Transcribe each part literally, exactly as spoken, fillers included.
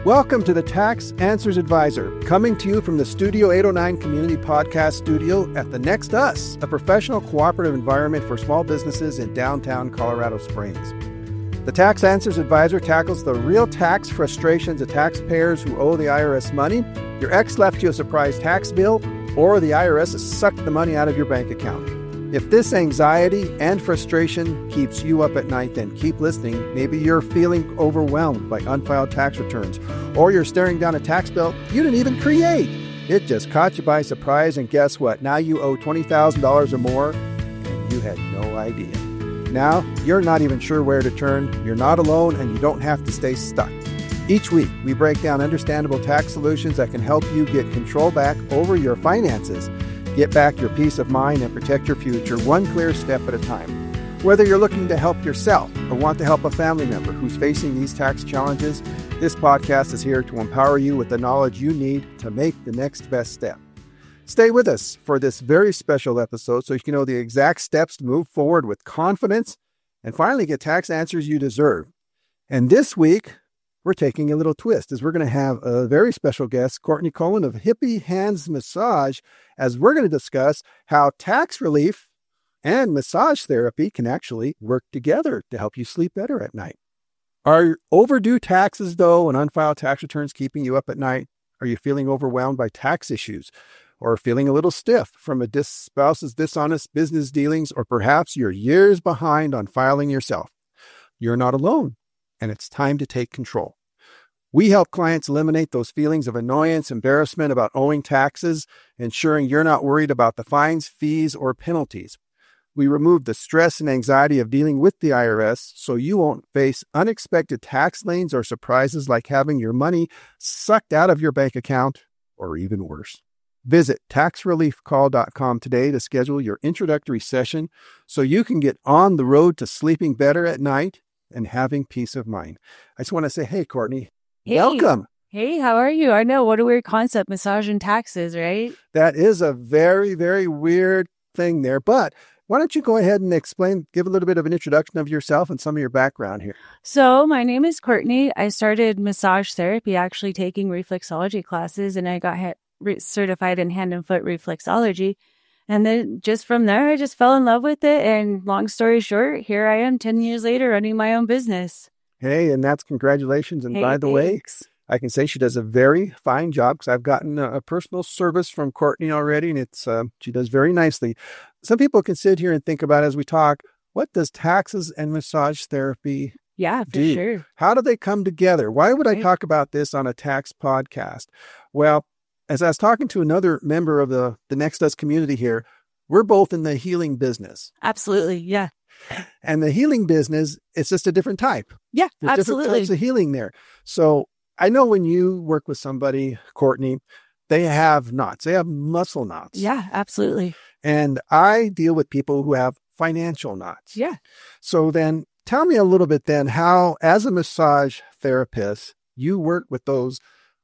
Welcome to the Tax Answers Advisor, coming to you from the Studio eight oh nine Community Podcast Studio at the Next Us, a professional cooperative environment for small businesses in downtown Colorado Springs. The Tax Answers Advisor tackles the real tax frustrations of taxpayers who owe the I R S money, your ex left you a surprise tax bill, or the I R S has sucked the money out of your bank account. If this anxiety and frustration keeps you up at night, then keep listening. Maybe you're feeling overwhelmed by unfiled tax returns, or you're staring down a tax bill you didn't even create. It just caught you by surprise, and guess what? Now you owe twenty thousand dollars or more, and you had no idea. Now you're not even sure where to turn. You're not alone, and you don't have to stay stuck. Each week, we break down understandable tax solutions that can help you get control back over your finances. Get back your peace of mind and protect your future one clear step at a time. Whether you're looking to help yourself or want to help a family member who's facing these tax challenges, this podcast is here to empower you with the knowledge you need to make the next best step. Stay with us for this very special episode so you can know the exact steps to move forward with confidence and finally get tax answers you deserve. And this week, we're taking a little twist as we're going to have a very special guest, Courtney Cullen of Hippie Hands Massage, as we're going to discuss how tax relief and massage therapy can actually work together to help you sleep better at night. Are overdue taxes, though, and unfiled tax returns keeping you up at night? Are you feeling overwhelmed by tax issues or feeling a little stiff from a dis- spouse's dishonest business dealings, or perhaps you're years behind on filing yourself? You're not alone. And it's time to take control. We help clients eliminate those feelings of annoyance, embarrassment about owing taxes, ensuring you're not worried about the fines, fees, or penalties. We remove the stress and anxiety of dealing with the I R S so you won't face unexpected tax liens or surprises like having your money sucked out of your bank account, or even worse. Visit tax relief call dot com today to schedule your introductory session so you can get on the road to sleeping better at night and having peace of mind. I just want to say, hey, Courtney, hey. Welcome. Hey, how are you? I know, what a weird concept, massage and taxes, right? That is a very, very weird thing there. But why don't you go ahead and explain, give a little bit of an introduction of yourself and some of your background here. So my name is Courtney. I started massage therapy, actually taking reflexology classes, and I got ha- re- certified in hand and foot reflexology. And then just from there, I just fell in love with it. And long story short, here I am ten years later running my own business. Hey, and that's congratulations. And hey, by the thanks. way, I can say she does a very fine job because I've gotten a, a personal service from Courtney already, and it's uh, she does very nicely. Some people can sit here and think about as we talk, what does taxes and massage therapy yeah, for do? sure. How do they come together? Why would right. I talk about this on a tax podcast? Well, as I was talking to another member of the, the Next Us community here, we're both in the healing business. Absolutely, yeah. And the healing business, it's just a different type. Yeah, There's absolutely. different types of healing there. So I know when you work with somebody, Courtney, they have knots. They have muscle knots. Yeah, absolutely. And I deal with people who have financial knots. Yeah. So then tell me a little bit then how, as a massage therapist, you work with those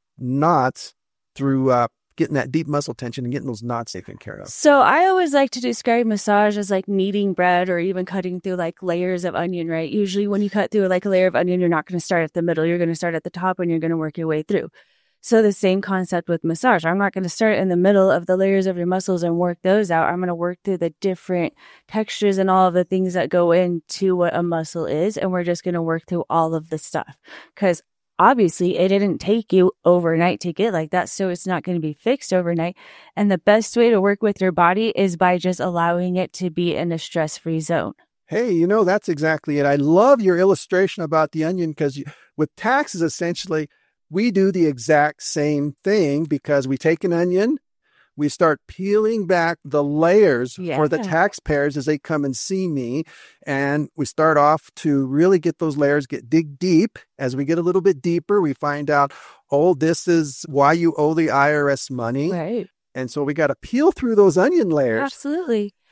knots through uh, getting that deep muscle tension and getting those knots taken care of. So I always like to describe massage as like kneading bread or even cutting through like layers of onion, right? Usually when you cut through like a layer of onion, you're not going to start at the middle. You're going to start at the top and you're going to work your way through. So the same concept with massage. I'm not going to start in the middle of the layers of your muscles and work those out. I'm going to work through the different textures and all of the things that go into what a muscle is. And we're just going to work through all of the stuff because obviously, it didn't take you overnight to get like that, so it's not going to be fixed overnight. And the best way to work with your body is by just allowing it to be in a stress-free zone. Hey, you know, that's exactly it. I love your illustration about the onion because with taxes, essentially, we do the exact same thing because we take an onion, we start peeling back the layers yeah. for the taxpayers as they come and see me. And we start off to really get those layers, get dig deep. As we get a little bit deeper, we find out, oh, this is why you owe the I R S money. Right. And so we got to peel through those onion layers. Absolutely.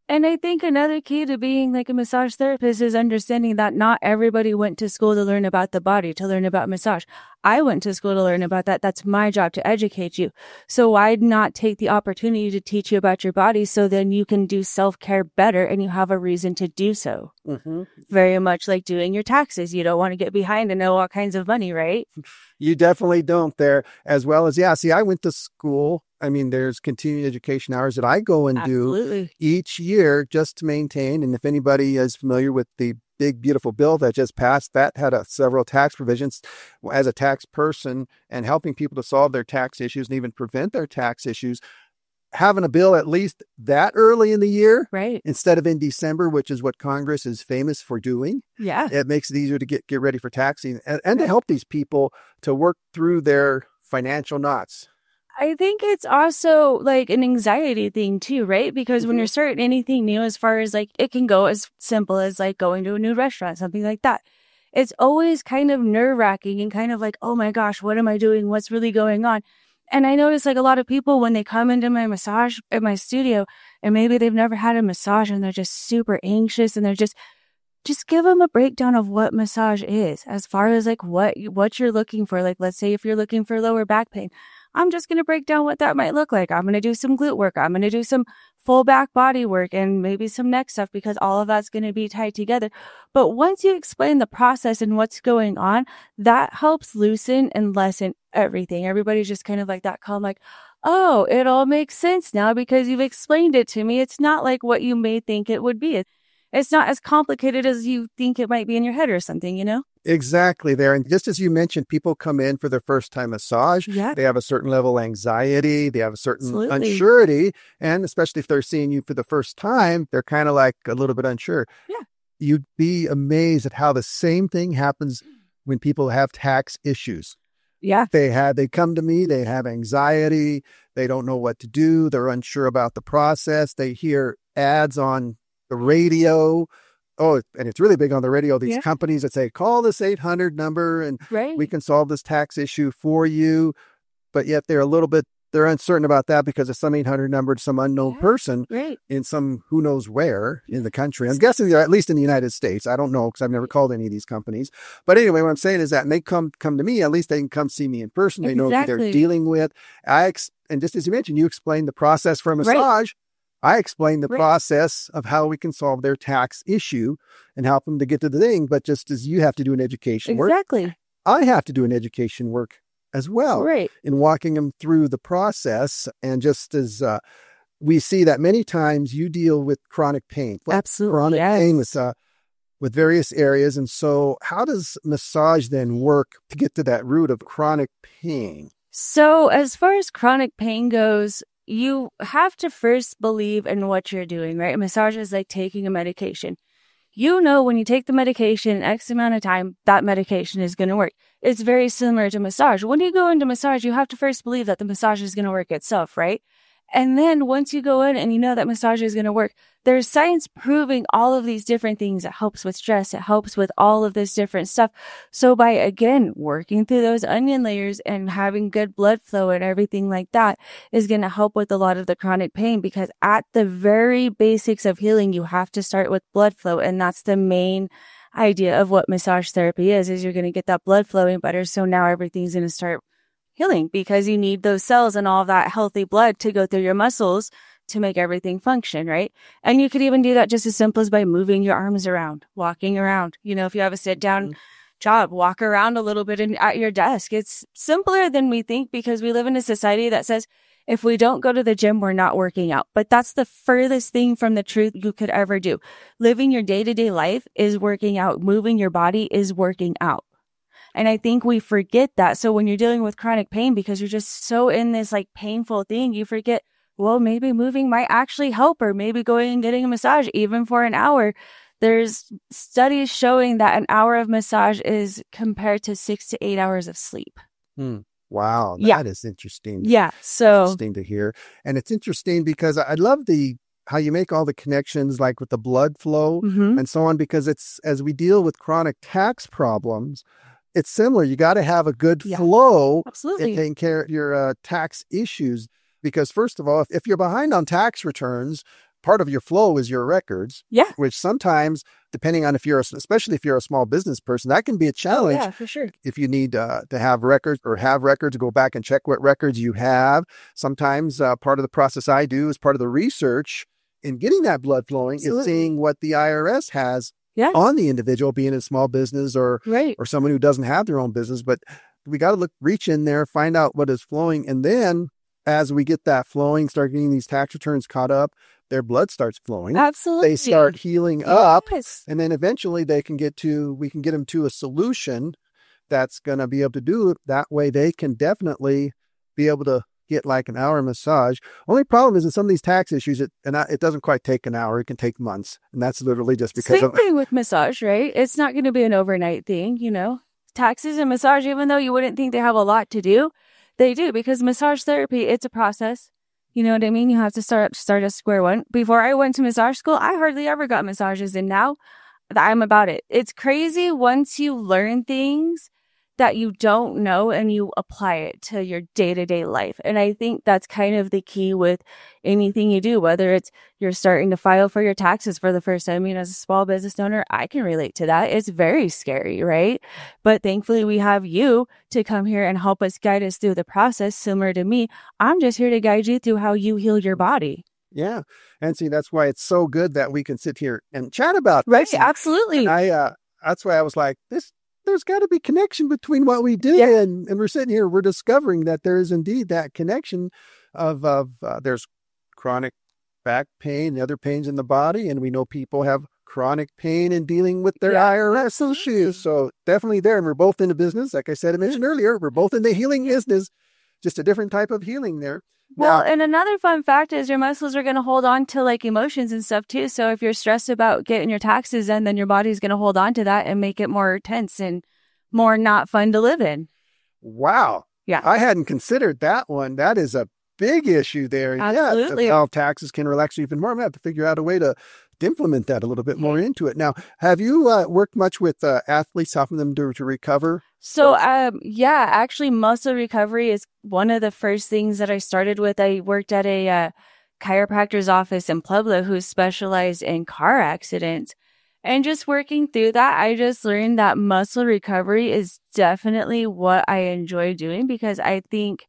And I think another key to being like a massage therapist is understanding that not everybody went to school to learn about the body, to learn about massage. I went to school to learn about that. That's my job, to educate you. So why not take the opportunity to teach you about your body so then you can do self-care better and you have a reason to do so? Mm-hmm. Very much like doing your taxes. You don't want to get behind and owe all kinds of money, right? You definitely don't there, as well as, yeah, see, I went to school. I mean, there's continuing education hours that I go and Absolutely. do each year just to maintain. And if anybody is familiar with the big, beautiful bill that just passed, that had a, several tax provisions. As a tax person and helping people to solve their tax issues and even prevent their tax issues, having a bill at least that early in the year, right, instead of in December, which is what Congress is famous for doing. Yeah. It makes it easier to get, get ready for taxing and, and to help these people to work through their financial knots. I think it's also like an anxiety thing too, right? Because Mm-hmm. when you're starting anything new, as far as like, it can go as simple as like going to a new restaurant, something like that. It's always kind of nerve wracking and kind of like, oh my gosh, what am I doing? What's really going on? And I notice like a lot of people when they come into my massage at my studio and maybe they've never had a massage and they're just super anxious and they're just, just give them a breakdown of what massage is as far as like what, what you're looking for. Like, let's say if you're looking for lower back pain, I'm just going to break down what that might look like. I'm going to do some glute work. I'm going to do some full back body work and maybe some neck stuff because all of that's going to be tied together. But once you explain the process and what's going on, that helps loosen and lessen everything. Everybody's just kind of like that calm, like, oh, it all makes sense now because you've explained it to me. It's not like what you may think it would be. It's not as complicated as you think it might be in your head or something, you know? Exactly there. And just as you mentioned, people come in for their first time massage. Yeah. They have a certain level of anxiety. They have a certain Absolutely. unsurety. And especially if they're seeing you for the first time, they're kind of like a little bit unsure. Yeah. You'd be amazed at how the same thing happens when people have tax issues. Yeah. They have, they come to me, they have anxiety. They don't know what to do. They're unsure about the process. They hear ads on the radio. Oh, and it's really big on the radio. These Yeah. companies that say, call this eight hundred number and Right. we can solve this tax issue for you. But yet they're a little bit, they're uncertain about that because it's some eight hundred number to some unknown Yeah. person Right. in some who knows where in the country. I'm guessing at least in the United States. I don't know because I've never called any of these companies. But anyway, what I'm saying is that when they come come to me, at least they can come see me in person. They know what they're Exactly. dealing with. I ex- And just as you mentioned, you explained the process for a Right. massage. I explain the Right. process of how we can solve their tax issue and help them to get to the thing. But just as you have to do an education work, Exactly. I have to do an education work as well Right. in walking them through the process. And just as uh, we see that many times you deal with chronic pain, like Absolutely. chronic Yes. pain with, uh, with various areas. And so how does massage then work to get to that root of chronic pain? So as far as chronic pain goes, you have to first believe in what you're doing, right? Massage is like taking a medication. You know, when you take the medication X amount of time, that medication is going to work. It's very similar to massage. When you go into massage, you have to first believe that the massage is going to work itself, right? And then once you go in and you know that massage is going to work, there's science proving all of these different things. It helps with stress. It helps with all of this different stuff. So by, again, working through those onion layers and having good blood flow and everything like that is going to help with a lot of the chronic pain, because at the very basics of healing, you have to start with blood flow. And that's the main idea of what massage therapy is, is you're going to get that blood flowing better. So now everything's going to start healing because you need those cells and all of that healthy blood to go through your muscles to make everything function, right? And you could even do that just as simple as by moving your arms around, walking around. You know, if you have a sit down mm-hmm. job, walk around a little bit in, at your desk. It's simpler than we think because we live in a society that says if we don't go to the gym, we're not working out. But that's the furthest thing from the truth you could ever do. Living your day-to-day life is working out. Moving your body is working out. And I think we forget that. So when you're dealing with chronic pain, because you're just so in this like painful thing, you forget, well, maybe moving might actually help, or maybe going and getting a massage even for an hour. There's studies showing that an hour of massage is compared to six to eight hours of sleep. Hmm. Wow. That yeah. is interesting. Yeah. So interesting to hear. And it's interesting because I love the how you make all the connections like with the blood flow mm-hmm. and so on, because it's as we deal with chronic tax problems, it's similar. You got to have a good yeah. flow Absolutely. in taking care of your uh, tax issues. Because first of all, if, if you're behind on tax returns, part of your flow is your records. Yeah. Which sometimes, depending on if you're, a, especially if you're a small business person, that can be a challenge. Oh, yeah, for sure. If you need uh, to have records or have records, go back and check what records you have. Sometimes uh, part of the process I do is part of the research in getting that blood flowing Absolutely. Is seeing what the I R S has yeah. on the individual, being a small business or right. or someone who doesn't have their own business. But we got to look, reach in there, find out what is flowing. And then as we get that flowing, start getting these tax returns caught up, their blood starts flowing. Absolutely. They start healing yes. up. Yes. And then eventually they can get to, we can get them to a solution that's going to be able to do it. That way they can definitely be able to get like an hour massage. Only problem is in some of these tax issues, it and I, it doesn't quite take an hour. It can take months. And that's literally just because Same of thing with massage, right? It's not going to be an overnight thing, you know. Taxes and massage, even though you wouldn't think they have a lot to do, they do, because massage therapy, it's a process. You know what I mean? You have to start start at square one. Before I went to massage school, I hardly ever got massages. And now I'm about it. It's crazy once you learn things that you don't know and you apply it to your day-to-day life. And I think that's kind of the key with anything you do, whether it's you're starting to file for your taxes for the first time. I mean, as a small business owner, I can relate to that. It's very scary, right? But thankfully, we have you to come here and help us guide us through the process. Similar to me, I'm just here to guide you through how you heal your body. Yeah. And see, that's why it's so good that we can sit here and chat about right, this. Right, absolutely. And I, uh, that's why I was like, this, there's got to be connection between what we do yeah. and, and we're sitting here, we're discovering that there is indeed that connection of, of uh, there's chronic back pain, other pains in the body. And we know people have chronic pain in dealing with their yeah. I R S issues. So definitely there. And we're both in the business. Like I said, I mentioned earlier, we're both in the healing business, just a different type of healing there. Well, now, and another fun fact is your muscles are going to hold on to like emotions and stuff too. So if you're stressed about getting your taxes in, then your body's going to hold on to that and make it more tense and more not fun to live in. Wow. Yeah. I hadn't considered that one. That is a big issue there. Absolutely. Yeah, how taxes can relax you even more. I'm going to have to figure out a way to, to implement that a little bit more into it. Now, have you uh, worked much with uh, athletes, helping them to, to recover? So, um, yeah, actually muscle recovery is one of the first things that I started with. I worked at a uh, chiropractor's office in Pueblo who specialized in car accidents. And just working through that, I just learned that muscle recovery is definitely what I enjoy doing, because I think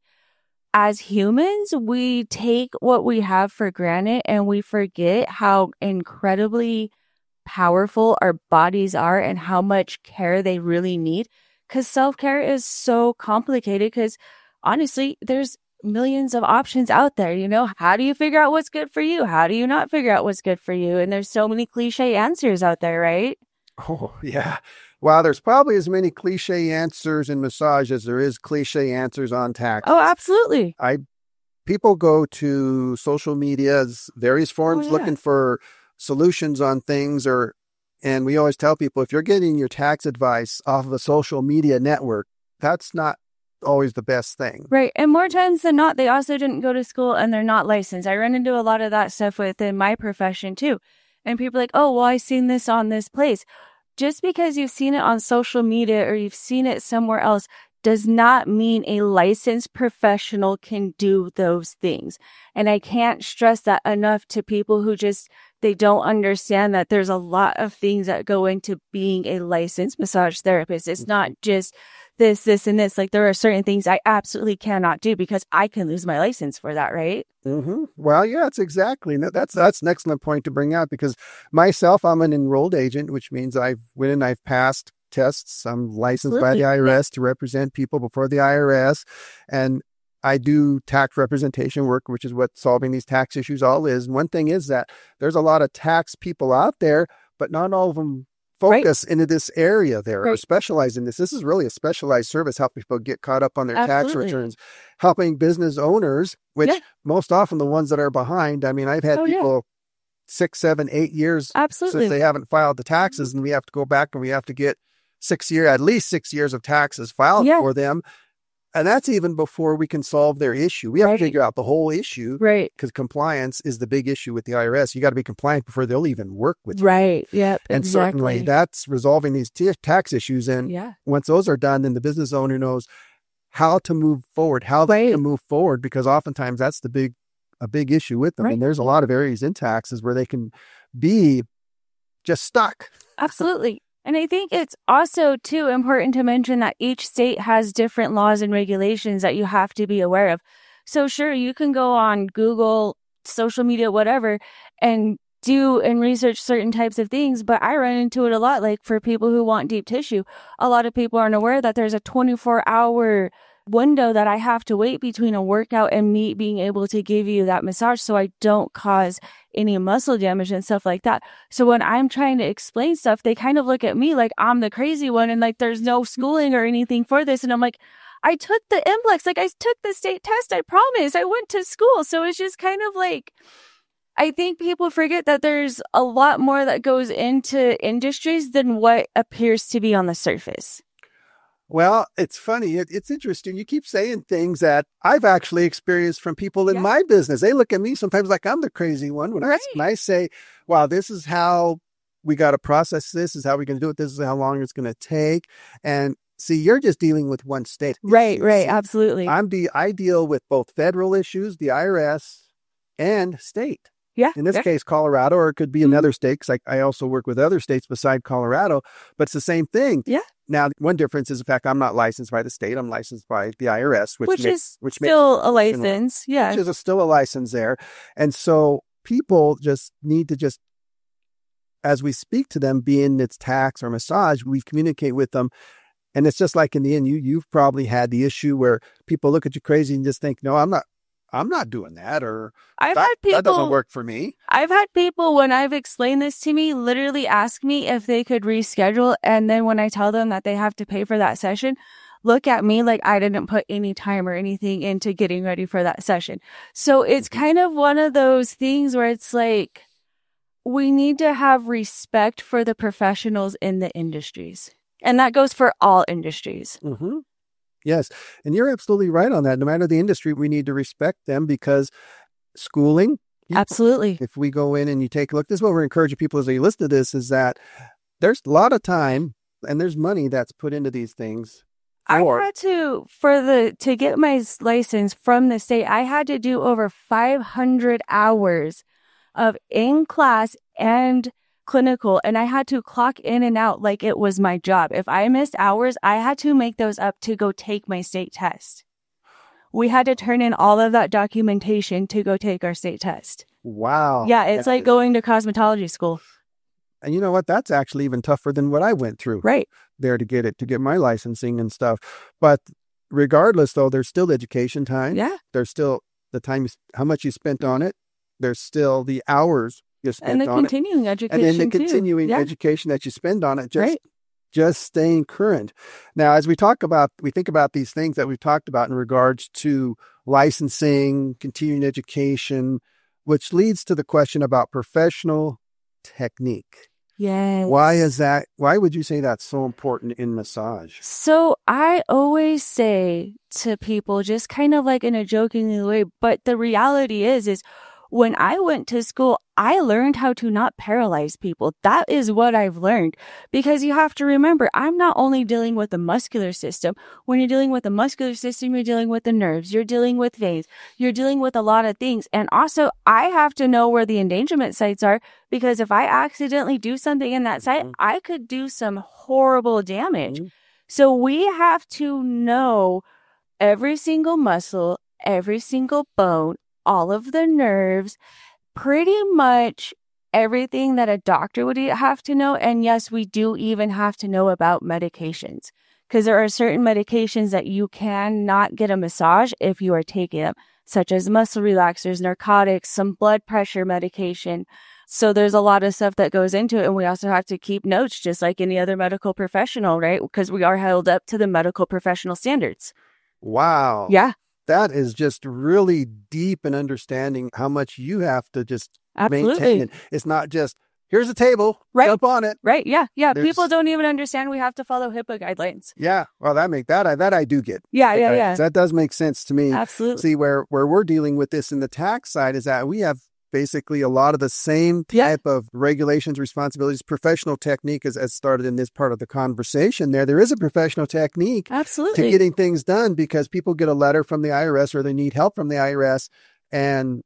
as humans, we take what we have for granted and we forget how incredibly powerful our bodies are and how much care they really need. Because self-care is so complicated, because honestly, there's millions of options out there. You know, how do you figure out what's good for you? How do you not figure out what's good for you? And there's so many cliche answers out there, right? Oh, yeah. Well, there's probably as many cliche answers in massage as there is cliche answers on tax. Oh, absolutely. I people go to social medias, various forums, oh, yeah. looking for solutions on things, or and we always tell people, if you're getting your tax advice off of a social media network, that's not always the best thing. Right. And more times than not, they also didn't go to school and they're not licensed. I run into a lot of that stuff within my profession too. And people are like, oh, well, I've seen this on this place. Just because you've seen it on social media or you've seen it somewhere else does not mean a licensed professional can do those things. And I can't stress that enough to people who just, they don't understand that there's a lot of things that go into being a licensed massage therapist. It's not just this, this, and this. Like, there are certain things I absolutely cannot do because I can lose my license for that, right? Mm-hmm. Well, yeah, that's exactly. That's that's an excellent point to bring out, because myself, I'm an enrolled agent, which means I've went and I've passed tests. I'm licensed Absolutely. by the I R S yeah. to represent people before the I R S. And I do tax representation work, which is what solving these tax issues all is. And one thing is that there's a lot of tax people out there, but not all of them focus right. into this area there right. or specialize in this. This is really a specialized service, helping people get caught up on their Absolutely. tax returns, helping business owners, which yeah. most often the ones that are behind. I mean, I've had oh, people yeah. six, seven, eight years Absolutely. since they haven't filed the taxes, and we have to go back and we have to get six year, at least six years of taxes filed yeah. for them. And that's even before we can solve their issue. We have right. to figure out the whole issue. Right. Because compliance is the big issue with the I R S. You got to be compliant before they'll even work with you. Right. Yep. And exactly. certainly that's resolving these t- tax issues. And yeah. once those are done, then the business owner knows how to move forward, how right. to move forward, because oftentimes that's the big a big issue with them. Right. And there's a lot of areas in taxes where they can be just stuck. Absolutely. And I think it's also, too, important to mention that each state has different laws and regulations that you have to be aware of. So sure, you can go on Google, social media, whatever, and do and research certain types of things. But I run into it a lot. Like for people who want deep tissue, a lot of people aren't aware that there's a twenty-four hour window that I have to wait between a workout and me being able to give you that massage so I don't cause any muscle damage and stuff like that. So when I'm trying to explain stuff, they kind of look at me like I'm the crazy one and like there's no schooling or anything for this. And I'm like, I took the M B L E X, like I took the state test, I promise. I went to school. So it's just kind of like, I think people forget that there's a lot more that goes into industries than what appears to be on the surface. Well, it's funny. It, it's interesting. You keep saying things that I've actually experienced from people in Yeah. my business. They look at me sometimes like I'm the crazy one. When, Right. I, when I say, wow, this is how we got to process this. This is how we're going to do it. This is how long it's going to take. And see, you're just dealing with one state. Right, issues. right. Absolutely. I'm de- I deal with both federal issues, the I R S, and state. Yeah. In this yeah. case, Colorado, or it could be Mhm. another state, because I, I also work with other states beside Colorado, but it's the same thing. Yeah. Now, one difference is the fact I'm not licensed by the state. I'm licensed by the I R S, which, Which makes, is which makes, still a license. Yeah. which is a, still a license there. And so people just need to just, as we speak to them, being it's tax or massage, we communicate with them. And it's just like in the end, you, you've probably had the issue where people look at you crazy and just think, no, I'm not, I'm not doing that, or I've that, had people, that doesn't work for me. I've had people, when I've explained this to me, literally ask me if they could reschedule. And then when I tell them that they have to pay for that session, look at me like I didn't put any time or anything into getting ready for that session. So it's kind of one of those things where it's like, we need to have respect for the professionals in the industries. And that goes for all industries. Mm-hmm. Yes. And you're absolutely right on that. No matter the industry, we need to respect them because schooling. you- Absolutely. If we go in and you take a look, this is what we're encouraging people as they listen to this, is that there's a lot of time and there's money that's put into these things. I for- had to, for the, to get my s- license from the state, I had to do over five hundred hours of in-class and clinical, and I had to clock in and out like it was my job. If I missed hours, I had to make those up to go take my state test. We had to turn in all of that documentation to go take our state test. Wow. Yeah, it's like going to cosmetology school. And you know what? That's actually even tougher than what I went through Right. there to get it, to get my licensing and stuff. But regardless, though, there's still education time. Yeah. There's still the time, you, s- how much you spent on it. There's still the hours you spent And the on it. continuing education, And then the too. continuing Yeah. education that you spend on it, just Right. just staying current. Now, as we talk about, we think about these things that we've talked about in regards to licensing, continuing education, which leads to the question about professional technique. Yes. Why is that? Why would you say that's so important in massage? So I always say to people, just kind of like in a joking way, but the reality is, is when I went to school, I learned how to not paralyze people. That is what I've learned, because you have to remember, I'm not only dealing with the muscular system. When you're dealing with the muscular system, you're dealing with the nerves, you're dealing with veins, you're dealing with a lot of things. And also I have to know where the endangerment sites are, because if I accidentally do something in that site, Mhm. I could do some horrible damage. Mhm. So we have to know every single muscle, every single bone, all of the nerves, pretty much everything that a doctor would have to know. And yes, we do even have to know about medications, because there are certain medications that you cannot get a massage if you are taking them, such as muscle relaxers, narcotics, some blood pressure medication. So there's a lot of stuff that goes into it. And we also have to keep notes, just like any other medical professional, right? Because we are held up to the medical professional standards. Wow. Yeah, That is just really deep in understanding how much you have to just maintain absolutely. it. It's not just, here's a table, Right. jump on it. Right. Yeah. Yeah. There's- People don't even understand we have to follow HIPAA guidelines. Yeah. Well, that make that, I, that I do get. Yeah. Yeah. Okay, Yeah. That does make sense to me. Absolutely. See, where, where we're dealing with this in the tax side is that we have basically a lot of the same Yeah. type of regulations, responsibilities, professional technique as, as started in this part of the conversation there. There is a professional technique to Absolutely. getting things done, because people get a letter from the I R S or they need help from the I R S, and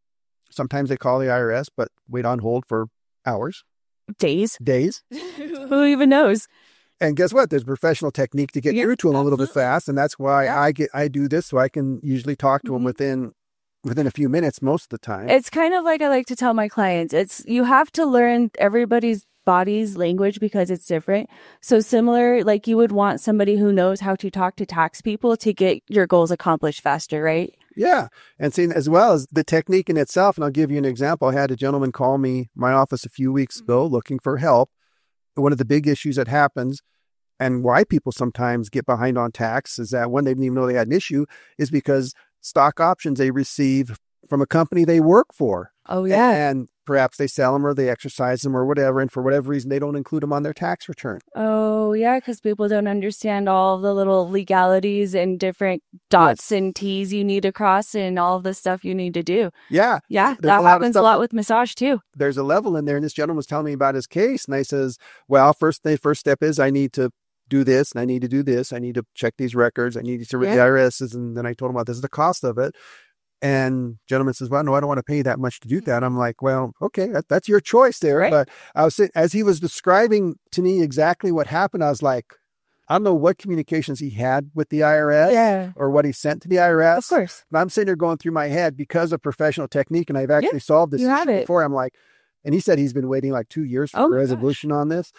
Sometimes they call the I R S, but wait on hold for hours, Days. days. Who even knows? And guess what? There's a professional technique to get Yeah, through to them a little bit absolutely. fast. And that's why Yeah. I get, I do this so I can usually talk to them Mhm. within, within a few minutes most of the time. It's kind of like I like to tell my clients, it's you have to learn everybody's body's language because it's different. So similar, like you would want somebody who knows how to talk to tax people to get your goals accomplished faster, right? Yeah. And seeing as well as the technique in itself. And I'll give you an example. I had a gentleman call me, my office a few weeks ago looking for help. One of the big issues that happens and why people sometimes get behind on tax is that when they didn't even know they had an issue is because stock options they receive from a company they work for. Oh, yeah. And perhaps they sell them or they exercise them or whatever. And for whatever reason, they don't include them on their tax return. Oh, yeah, because people don't understand all the little legalities and different dots and T's you need to cross and all of the stuff you need to do. Yeah. Yeah, There's that a lot of happens a stuff- lot with massage too. There's a level in there. And this gentleman was telling me about his case. And I says, well, first the first step is I need to do this and I need to do this. I need to check these records. I need to read Yeah. the I R S's. And then I told him about this is the cost of it. And gentleman says, well, no, I don't want to pay that much to do that. I'm like, well, okay, that, that's your choice there. Right. But I was saying, as he was describing to me exactly what happened, I was like, I don't know what communications he had with the I R S Yeah. or what he sent to the I R S. Of course. But I'm sitting there going through my head because of professional technique. And I've actually solved this you have issue it. before. I'm like, and he said he's been waiting like two years for Oh, a gosh. resolution on this.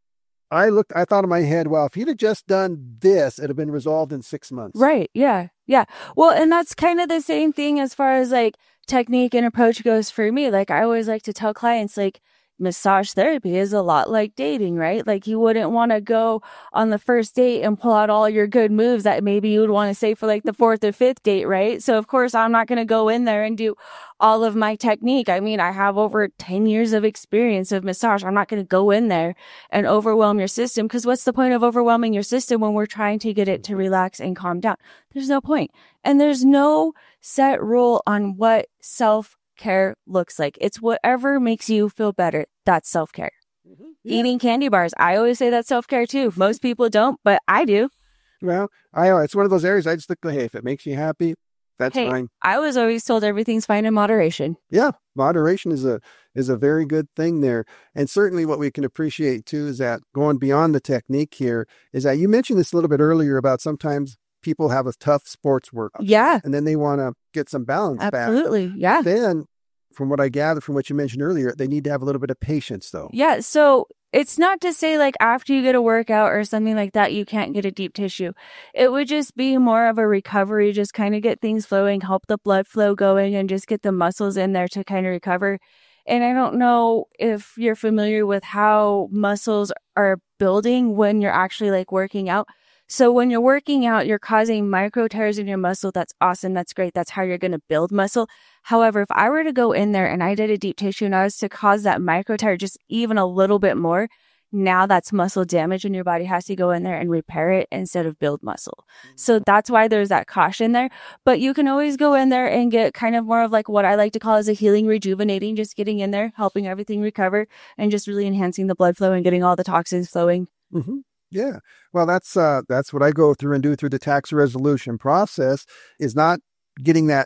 I looked, I thought in my head, well, if he'd have just done this, it'd have been resolved in six months. Right. Yeah. Yeah. Well, and that's kind of the same thing as far as like technique and approach goes for me. Like I always like to tell clients, like massage therapy is a lot like dating, right? Like you wouldn't want to go on the first date and pull out all your good moves that maybe you would want to say for like the fourth or fifth date, right? So of course I'm not going to go in there and do all of my technique. I mean, I have over ten years of experience of massage. I'm not going to go in there and overwhelm your system because what's the point of overwhelming your system when we're trying to get it to relax and calm down? There's no point. And there's no set rule on what self-care looks like. It's whatever makes you feel better. That's self-care. Mm-hmm. Yeah. Eating candy bars. I always say that's self-care too. Most people don't, but I do. Well, I it's one of those areas I just look, hey, if it makes you happy, that's Hey, fine. I was always told everything's fine in moderation. Yeah, moderation is a is a very good thing there. And certainly what we can appreciate too is that going beyond the technique here is that you mentioned this a little bit earlier about sometimes people have a tough sports workout Yeah, and then they want to get some balance back. absolutely. Yeah. Then from what I gathered from what you mentioned earlier, they need to have a little bit of patience though. Yeah. So it's not to say like after you get a workout or something like that, you can't get a deep tissue. It would just be more of a recovery, just kind of get things flowing, help the blood flow going and just get the muscles in there to kind of recover. And I don't know if you're familiar with how muscles are building when you're actually like working out. So when you're working out, you're causing micro tears in your muscle. That's awesome. That's great. That's how you're going to build muscle. However, if I were to go in there and I did a deep tissue and I was to cause that micro tear just even a little bit more, now that's muscle damage and your body has to go in there and repair it instead of build muscle. So that's why there's that caution there. But you can always go in there and get kind of more of like what I like to call as a healing, rejuvenating, just getting in there, helping everything recover and just really enhancing the blood flow and getting all the toxins flowing. Mm-hmm. Yeah. Well, that's uh, that's what I go through and do through the tax resolution process is not getting that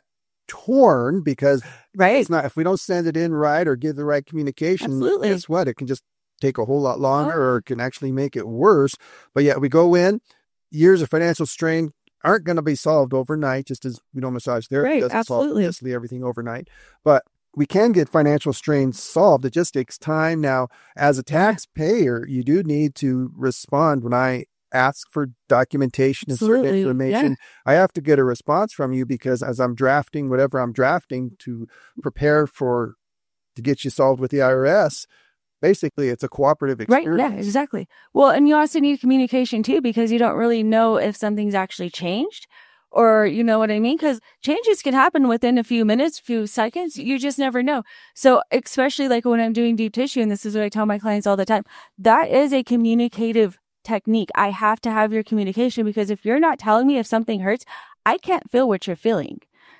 torn because Right. it's not, if we don't send it in right or give the right communication, Absolutely. guess what? It can just take a whole lot longer or it can actually make it worse. But yeah, we go in, years of financial strain aren't going to be solved overnight, just as we don't massage therapy Right, doesn't absolutely. solve basically everything overnight. But we can get financial strain solved. It just takes time. Now, as a taxpayer, you do need to respond when I ask for documentation and certain Absolutely, information. I have to get a response from you because as I'm drafting whatever I'm drafting to prepare for to get you solved with the I R S, basically it's a cooperative Right. experience. Yeah, exactly. Well, and you also need communication too, because you don't really know if something's actually changed or you know what I mean? Because changes can happen within a few minutes, few seconds. You just never know. So especially like when I'm doing deep tissue, and this is what I tell my clients all the time, that is a communicative technique. I have to have your communication because if you're not telling me if something hurts, I can't feel what you're feeling.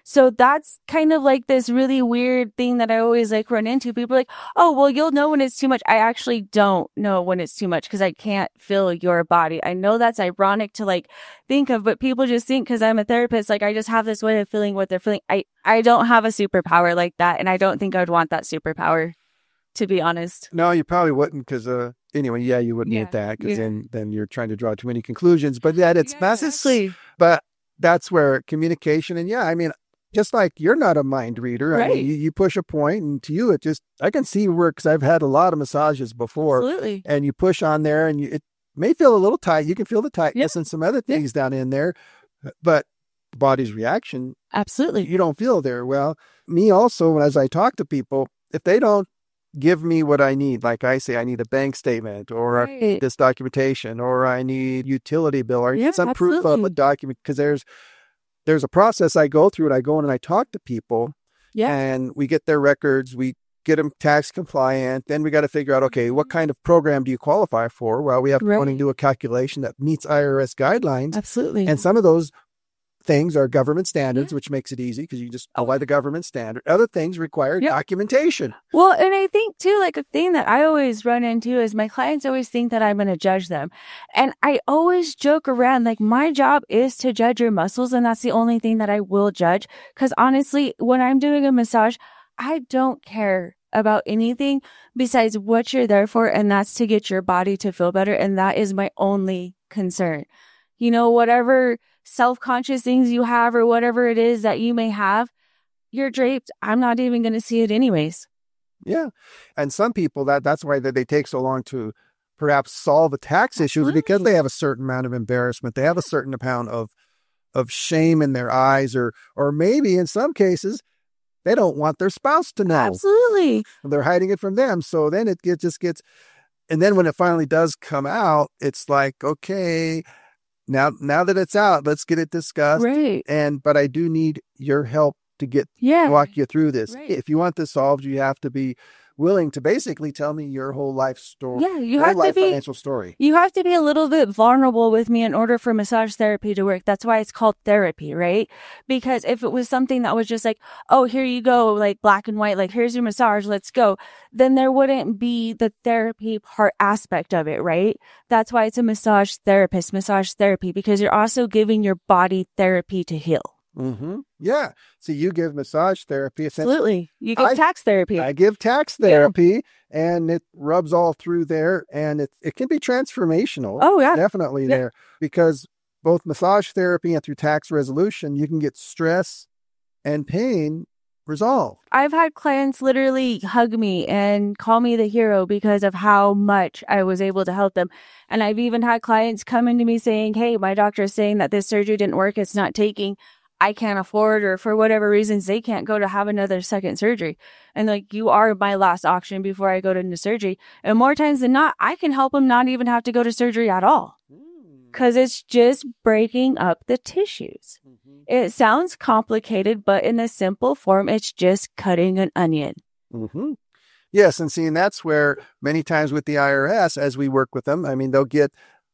So that's kind of like this really weird thing that I always like run into. People are like, oh, well, you'll know when it's too much. I actually don't know when it's too much because I can't feel your body. I know that's ironic to like think of, but people just think because I'm a therapist, like I just have this way of feeling what they're feeling. I, I don't have a superpower like that. And I don't think I'd want that superpower, to be honest. No, you probably wouldn't because, uh, anyway, yeah, you wouldn't Yeah. get that because Yeah. then, then you're trying to draw too many conclusions. But yeah, it's Yeah, massive. exactly. But that's where communication and yeah, I mean, just like you're not a mind reader. I Right. mean, you, you push a point and to you, it just, I can see where, because I've had a lot of massages before Absolutely. and you push on there and you, it may feel a little tight. You can feel the tightness Yep. and some other Yep. things down in there, but the body's reaction, Absolutely. you don't feel there. Well, me also, as I talk to people, if they don't give me what I need, like I say, I need a bank statement or Right. this documentation, or I need utility bill or Yeah, some proof of a absolutely. document, because there's there's a process I go through and I go in and I talk to people Yeah. and we get their records, we get them tax compliant. Then we got to figure out, okay, what kind of program do you qualify for? Well, we have to go in and Right. do a calculation that meets I R S guidelines. Absolutely. And some of those things are government standards, Yeah. which makes it easy because you just apply the government standard. Other things require Yep. documentation. Well, and I think too, like a thing that I always run into is my clients always think that I'm going to judge them. And I always joke around, like my job is to judge your muscles. And that's the only thing that I will judge. Cause honestly, when I'm doing a massage, I don't care about anything besides what you're there for. And that's to get your body to feel better. And that is my only concern. You know, whatever self-conscious things you have or whatever it is that you may have, you're draped. I'm not even going to see it anyways. Yeah. And some people, that that's why they, they take so long to perhaps solve the tax issues, because Absolutely. they have a certain amount of embarrassment. They have a certain amount of of shame in their eyes, or or maybe in some cases, they don't want their spouse to know. Absolutely. They're hiding it from them. So then it, it just gets, and then when it finally does come out, it's like, okay, now now that it's out, let's get it discussed. Right. And but I do need your help to get Yeah. walk you through this. Right. If you want this solved, you have to be willing to basically tell me your whole life story. Yeah, you whole have to life be- financial story. You have to be a little bit vulnerable with me in order for massage therapy to work. That's why it's called therapy, right? Because if it was something that was just like, oh, here you go, like black and white, like here's your massage, let's go, then there wouldn't be the therapy part aspect of it, right? That's why it's a massage therapist, massage therapy, because you're also giving your body therapy to heal. Mm-hmm. Yeah. So you give massage therapy. Essentially, Absolutely. You give I- tax therapy. I give tax therapy, and it rubs all through there, and it it can be transformational. Oh, yeah. Definitely Yeah. there, because both massage therapy and through tax resolution, you can get stress and pain resolved. I've had clients literally hug me and call me the hero because of how much I was able to help them. And I've even had clients come into me saying, hey, my doctor is saying that this surgery didn't work. It's not taking. I can't afford, or for whatever reasons, they can't go to have another second surgery. And like, you are my last option before I go to into surgery. And more times than not, I can help them not even have to go to surgery at all. Because it's just breaking up the tissues. It sounds complicated, but in a simple form, it's just cutting an onion. Mm-hmm. Yes, and see, and that's where many times with the I R S, as we work with them, I mean, they'll get,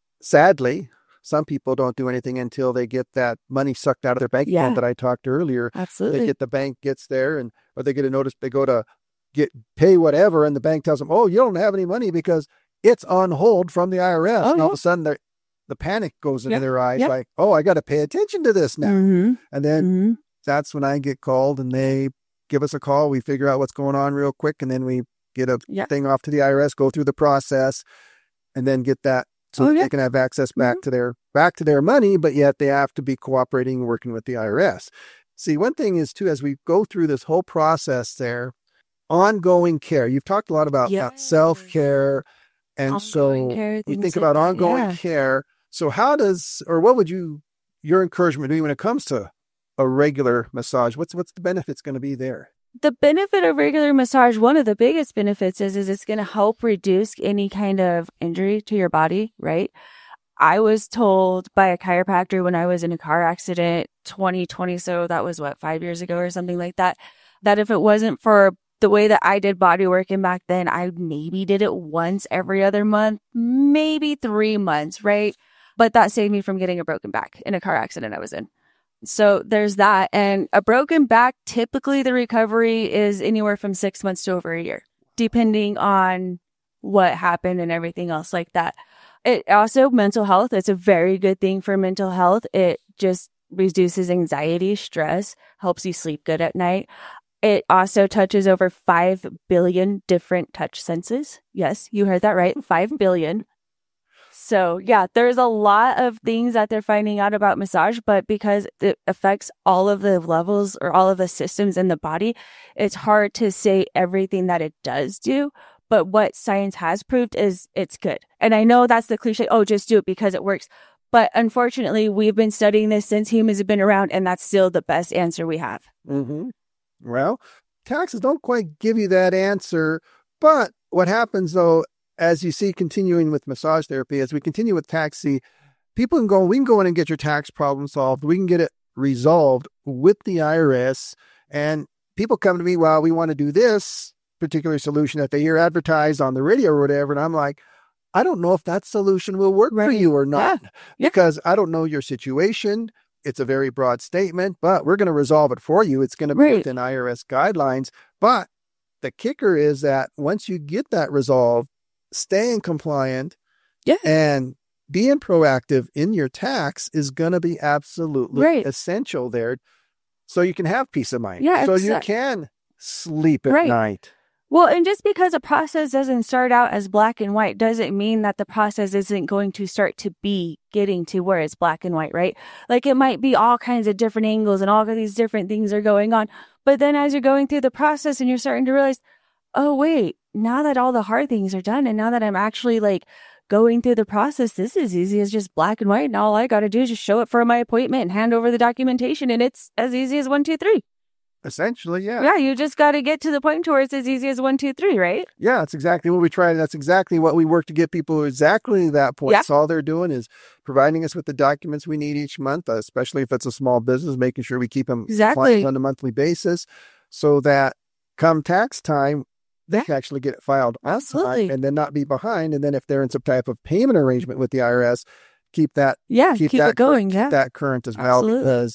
sadly, some people don't do anything until they get that money sucked out of their bank Yeah. account that I talked earlier. They Absolutely. get the bank gets there, and or they get a notice, they go to get pay whatever, and the bank tells them, oh, you don't have any money because it's on hold from the I R S. Oh, and all yeah. of a sudden, they're- the panic goes into Yep. their eyes, Yep. like, oh, I got to pay attention to this now. Mm-hmm. And then Mm-hmm. that's when I get called, and they give us a call. We figure out what's going on real quick, and then we get a Yeah. thing off to the I R S, go through the process, and then get that so Oh, that yeah. they can have access back to their back to their money, but yet they have to be cooperating and working with the I R S. See, one thing is too, as we go through this whole process there, ongoing care. You've talked a lot about, Yes. about self-care, and Ongoing so care, you things think like about that, ongoing yeah. care. So how does, or what would you, your encouragement be when it comes to a regular massage? What's what's the benefits going to be there? The benefit of regular massage, one of the biggest benefits is, is it's going to help reduce any kind of injury to your body, right? I was told by a chiropractor when I was in a car accident, twenty twenty, so that was what, five years ago or something like that, that if it wasn't for the way that I did body working back then, I maybe did it once every other month, maybe three months, right? But that saved me from getting a broken back in a car accident I was in. So there's that. And a broken back, typically the recovery is anywhere from six months to over a year, depending on what happened and everything else like that. It also, mental health, it's a very good thing for mental health. It just reduces anxiety, stress, helps you sleep good at night. It also touches over five billion different touch senses. Yes, you heard that right. five billion. So yeah, there's a lot of things that they're finding out about massage, but because it affects all of the levels or all of the systems in the body, it's hard to say everything that it does do. But what science has proved is it's good. And I know that's the cliche, oh, just do it because it works. But unfortunately, we've been studying this since humans have been around, and that's still the best answer we have. Mm-hmm. Well, taxes don't quite give you that answer. But what happens, though, as you see continuing with massage therapy, as we continue with taxi, people can go, we can go in and get your tax problem solved. We can get it resolved with the I R S. And people come to me, well, we want to do this particular solution that they hear advertised on the radio or whatever. And I'm like, I don't know if that solution will work right. for you or not, yeah. because yeah. I don't know your situation. It's a very broad statement, but we're going to resolve it for you. It's going to be right. within I R S guidelines. But the kicker is that once you get that resolved, staying compliant yeah. and being proactive in your tax is going to be absolutely right. essential there. So you can have peace of mind. Yeah, so you can sleep at right. night. Well, and just because a process doesn't start out as black and white doesn't mean that the process isn't going to start to be getting to where it's black and white, right? Like it might be all kinds of different angles and all of these different things are going on. But then as you're going through the process and you're starting to realize, oh, wait, now that all the hard things are done and now that I'm actually like going through the process, this is easy as just black and white. And all I got to do is just show up for my appointment and hand over the documentation. And it's as easy as one, two, three. Essentially, yeah. Yeah, you just got to get to the point to where it's as easy as one, two, three, right? Yeah, that's exactly what we try. That's exactly what we work to get people exactly that point. Yeah. So all they're doing is providing us with the documents we need each month, uh, especially if it's a small business, making sure we keep them exactly on a monthly basis so that come tax time, they yeah. can actually get it filed on Absolutely. time and then not be behind. And then if they're in some type of payment arrangement with the I R S, keep that, yeah, keep, keep that it going. Keep yeah. that current as well, Absolutely. because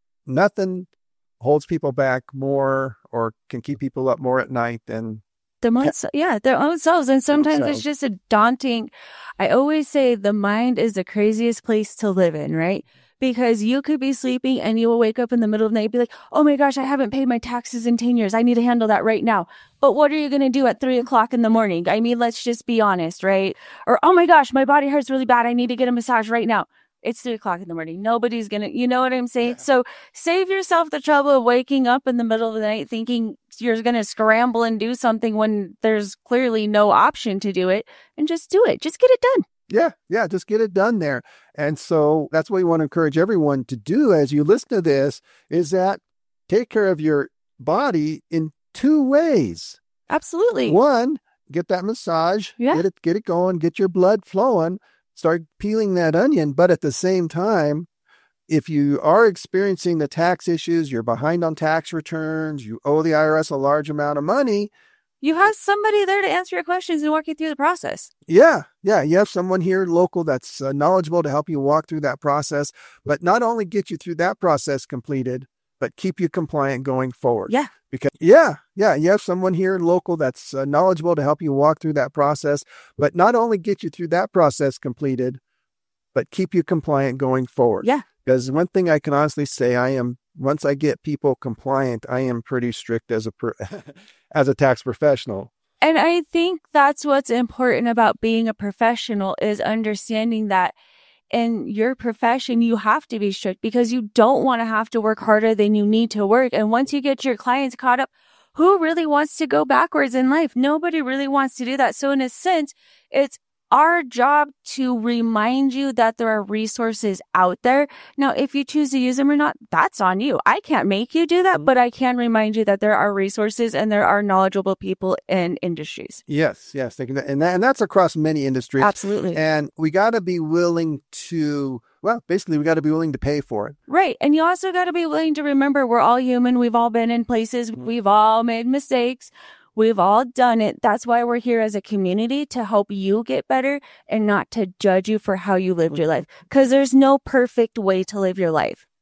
nothing holds people back more or can keep people up more at night than their own, yeah, their own selves. And sometimes it's just a daunting, I always say the mind is the craziest place to live in, right? Because you could be sleeping and you will wake up in the middle of the night and be like, oh my gosh, I haven't paid my taxes in ten years. I need to handle that right now. But what are you going to do at three o'clock in the morning? I mean, let's just be honest, right? Or, oh my gosh, my body hurts really bad. I need to get a massage right now. It's three o'clock in the morning. Nobody's going to, you know what I'm saying? Yeah. So save yourself the trouble of waking up in the middle of the night thinking you're going to scramble and do something when there's clearly no option to do it, and just do it. Just get it done. Yeah. Yeah. Just get it done there. And so that's what we want to encourage everyone to do as you listen to this is that take care of your body in two ways. Absolutely. One, get that massage, yeah. get it, get it going, get your blood flowing. Start peeling that onion. But at the same time, if you are experiencing the tax issues, you're behind on tax returns, you owe the I R S a large amount of money. You have somebody there to answer your questions and walk you through the process. Yeah. Yeah. You have someone here local that's uh, knowledgeable to help you walk through that process, but not only get you through that process completed, but keep you compliant going forward. Yeah. Because, yeah, yeah, you have someone here local that's uh, knowledgeable to help you walk through that process, but not only get you through that process completed, but keep you compliant going forward. Yeah. Because one thing I can honestly say, I am, once I get people compliant, I am pretty strict as a, per, as a tax professional. And I think that's what's important about being a professional is understanding that in your profession, you have to be strict because you don't want to have to work harder than you need to work. And once you get your clients caught up, who really wants to go backwards in life? Nobody really wants to do that. So in a sense, it's our job to remind you that there are resources out there. Now, if you choose to use them or not, that's on you. I can't make you do that, but I can remind you that there are resources and there are knowledgeable people in industries. Yes, yes. And, that, and that's across many industries. Absolutely. And we got to be willing to, well, basically, we got to be willing to pay for it. Right. And you also got to be willing to remember we're all human. We've all been in places. Mm-hmm. We've all made mistakes. We've all done it. That's why we're here as a community to help you get better and not to judge you for how you lived your life. Because there's no perfect way to live your life.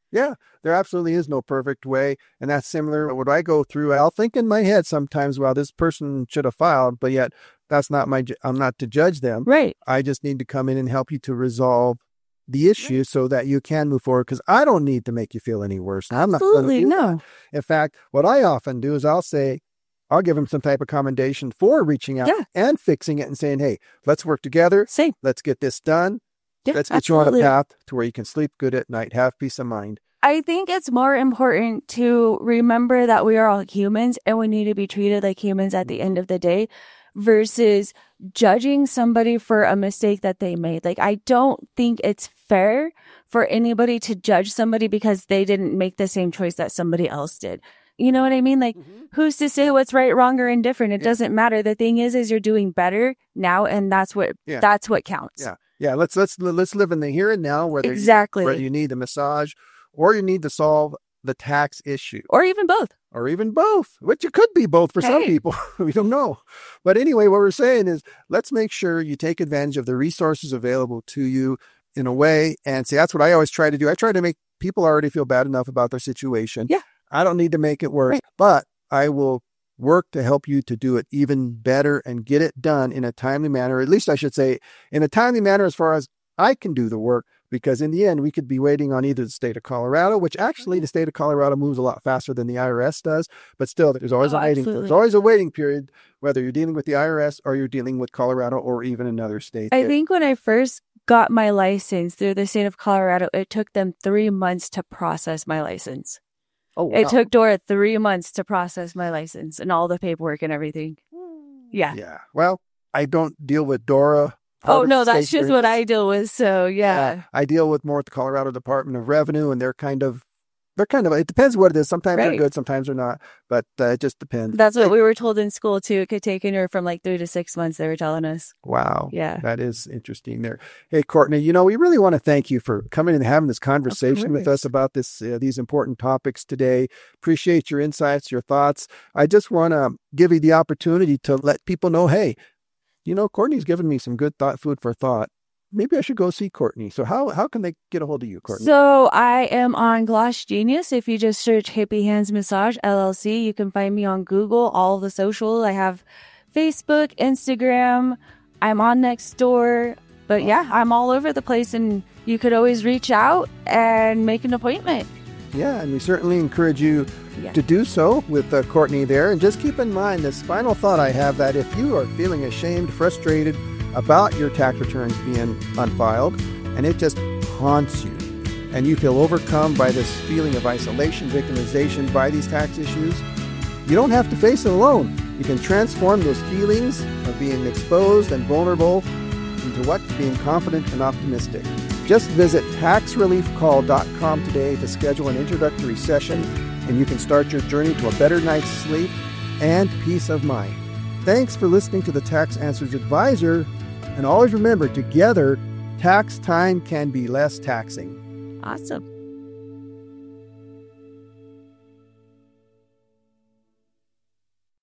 Yeah, there absolutely is no perfect way. And that's similar. What I go through, I'll think in my head sometimes, well, this person should have filed, but yet that's not my, I'm not to judge them. Right. I just need to come in and help you to resolve the issue so that you can move forward, because I don't need to make you feel any worse. I'm Absolutely, not no. In fact, what I often do is I'll say, I'll give them some type of commendation for reaching out yeah. and fixing it and saying, hey, let's work together. Same. Let's get this done. Yeah, let's get absolutely. you on a path to where you can sleep good at night, have peace of mind. I think it's more important to remember that we are all humans and we need to be treated like humans at the end of the day versus judging somebody for a mistake that they made. Like, I don't think it's fair for anybody to judge somebody because they didn't make the same choice that somebody else did. You know what I mean? Like, mm-hmm. who's to say what's right, wrong, or indifferent? It yeah. doesn't matter. The thing is, is you're doing better now, and that's what yeah. that's what counts. Yeah, yeah. Let's let's let's live in the here and now, whether exactly you, whether you need the massage or you need to solve the tax issue, or even both, or even both, which it could be both for hey. some people. We don't know, but anyway, what we're saying is, let's make sure you take advantage of the resources available to you in a way, and see, that's what I always try to do. I try to make people already feel bad enough about their situation. Yeah. I don't need to make it worse, right. but I will work to help you to do it even better and get it done in a timely manner. At least I should say in a timely manner as far as I can do the work, because in the end, we could be waiting on either the state of Colorado, which actually the state of Colorado moves a lot faster than the I R S does. But still, there's always oh, a waiting. There's always a waiting period, whether you're dealing with the I R S or you're dealing with Colorado or even another state. I think when I first got my license through the state of Colorado, it took them three months to process my license. Oh, wow. It took Dora three months to process my license and all the paperwork and everything. Yeah. Yeah. Well, I don't deal with Dora. Oh, no, that's just what I deal with. So, yeah. Uh, I deal with more with the Colorado Department of Revenue, and they're kind of, they're kind of, it depends what it is. Sometimes right. they're good, sometimes they're not, but uh, it just depends. That's what we were told in school, too. It could take anywhere from like three to six months, they were telling us. Wow. Yeah. That is interesting there. Hey, Courtney, you know, we really want to thank you for coming and having this conversation with us about this, uh, these important topics today. Appreciate your insights, your thoughts. I just want to give you the opportunity to let people know, hey, you know, Courtney's given me some good thought, food for thought. Maybe I should go see Courtney. So how how can they get a hold of you, Courtney? So I am on Gloss Genius. If you just search Hippie Hands Massage, L L C, you can find me on Google, all the social. I have Facebook, Instagram. I'm on Nextdoor. But yeah, I'm all over the place, and you could always reach out and make an appointment. Yeah, and we certainly encourage you yeah. to do so with uh, Courtney there. And just keep in mind this final thought I have, that if you are feeling ashamed, frustrated about your tax returns being unfiled, and it just haunts you, and you feel overcome by this feeling of isolation, victimization by these tax issues, you don't have to face it alone. You can transform those feelings of being exposed and vulnerable into what? Being confident and optimistic. Just visit tax relief call dot com today to schedule an introductory session, and you can start your journey to a better night's sleep and peace of mind. Thanks for listening to the Tax Answers Advisor, and always remember, together, tax time can be less taxing. Awesome.